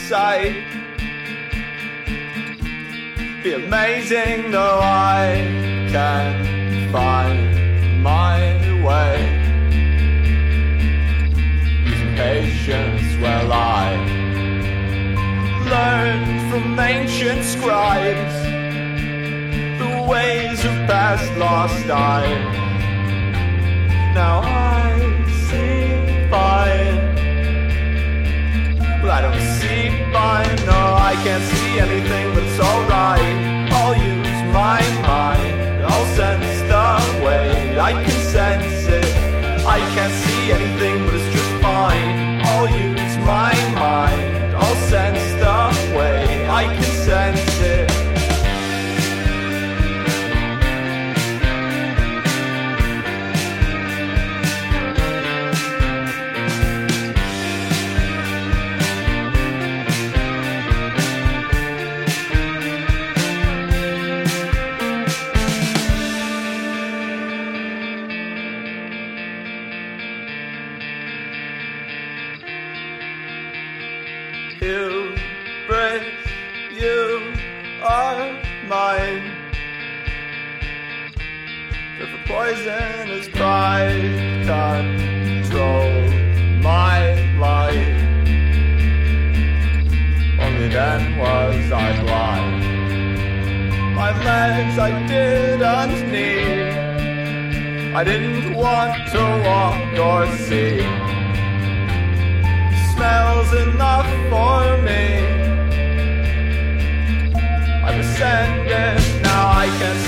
sight. Be amazing though I can find my way. Using patience while I learned from ancient scribes the ways of past lost time. Now I see fine. Well, I don't see fine, no, I can't see anything, but it's alright. I'll use my mind, I'll sense the way, I can sense it. I can't see anything, but it's just fine. I'll use my mind, I'll sense the way, I can sense it. You break, you are mine. If a poisonous pride control my life, only then was I blind. My legs I didn't need, I didn't want to walk or see. Smells enough for me. I was sending, now I can